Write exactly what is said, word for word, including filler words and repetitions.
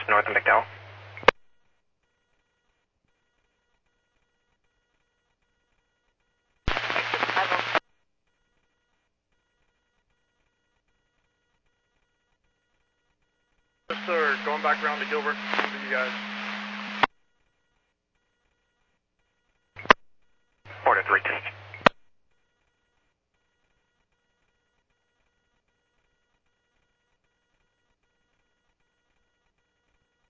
north of McDowell. Yes, sir. Going back around to Gilbert. See you guys.